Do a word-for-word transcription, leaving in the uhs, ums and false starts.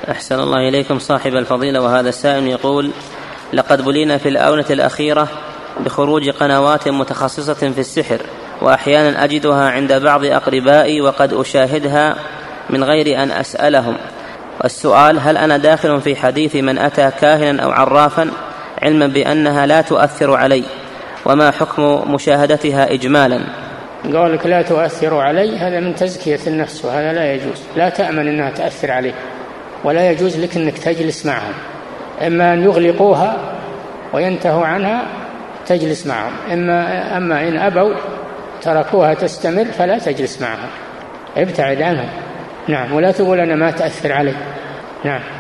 أحسن الله إليكم صاحب الفضيلة. وهذا السائل يقول: لقد بلينا في الآونة الأخيرة بخروج قنوات متخصصة في السحر، وأحيانا أجدها عند بعض أقربائي وقد أشاهدها من غير أن أسألهم. والسؤال: هل أنا داخل في حديث من أتى كاهنا أو عرافا علما بأنها لا تؤثر علي؟ وما حكم مشاهدتها إجمالا؟ قولك لا تؤثر علي هذا من تزكية النفس، وهذا لا يجوز. لا تأمن أنها تأثر عليك، ولا يجوز لك أنك تجلس معها. إما أن يغلقوها وينتهوا عنها تجلس معهم، إما أما إن أبوا تركوها تستمر فلا تجلس معها، ابتعد عنها. نعم. ولا تقول أنا ما تأثر علي. نعم.